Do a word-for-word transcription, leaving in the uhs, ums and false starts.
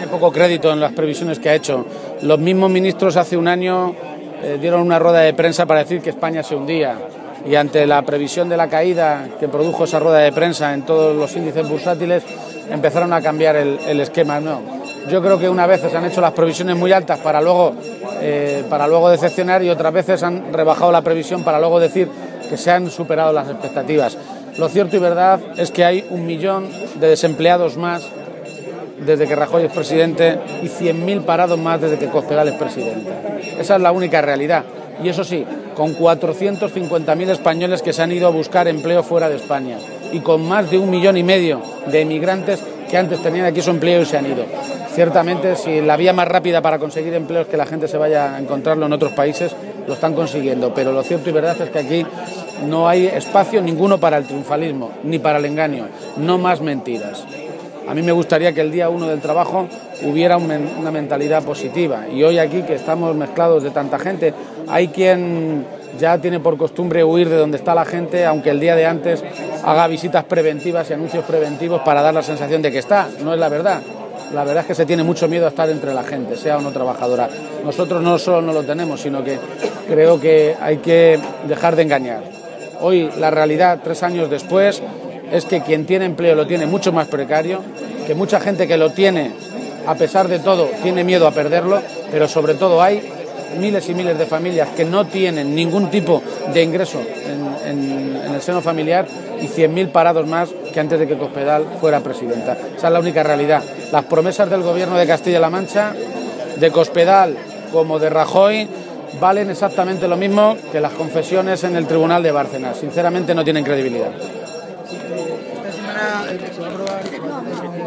poco crédito en las previsiones que ha hecho. Los mismos ministros hace un año eh, dieron una rueda de prensa para decir que España se hundía, y ante la previsión de la caída que produjo esa rueda de prensa en todos los índices bursátiles, empezaron a cambiar el, el esquema. No, yo creo que unas veces han hecho las previsiones muy altas para luego, eh, para luego decepcionar, y otras veces han rebajado la previsión para luego decir que se han superado las expectativas. Lo cierto y verdad es que hay un millón de desempleados más desde que Rajoy es presidente y cien mil parados más desde que Cospedal es presidente. Esa es la única realidad. Y eso sí, con cuatrocientos cincuenta mil españoles que se han ido a buscar empleo fuera de España, y con más de un millón y medio de emigrantes que antes tenían aquí su empleo y se han ido. Ciertamente, si la vía más rápida para conseguir empleo es que la gente se vaya a encontrarlo en otros países, lo están consiguiendo. Pero lo cierto y verdad es que aquí no hay espacio ninguno para el triunfalismo, ni para el engaño. No más mentiras. A mí me gustaría que el día uno del trabajo hubiera un men- una mentalidad positiva. Y hoy aquí, que estamos mezclados de tanta gente, hay quien ya tiene por costumbre huir de donde está la gente, aunque el día de antes haga visitas preventivas y anuncios preventivos para dar la sensación de que está. No es la verdad. La verdad es que se tiene mucho miedo a estar entre la gente, sea o no trabajadora. Nosotros no solo no lo tenemos, sino que creo que hay que dejar de engañar. Hoy la realidad, tres años después, es que quien tiene empleo lo tiene mucho más precario, que mucha gente que lo tiene, a pesar de todo, tiene miedo a perderlo, pero sobre todo hay miles y miles de familias que no tienen ningún tipo de ingreso en, en, en el seno familiar, y cien mil parados más que antes de que Cospedal fuera presidenta. Esa es la única realidad. Las promesas del Gobierno de Castilla-La Mancha, de Cospedal como de Rajoy, valen exactamente lo mismo que las confesiones en el Tribunal de Bárcenas. Sinceramente no tienen credibilidad. Esta semana se va a aprobar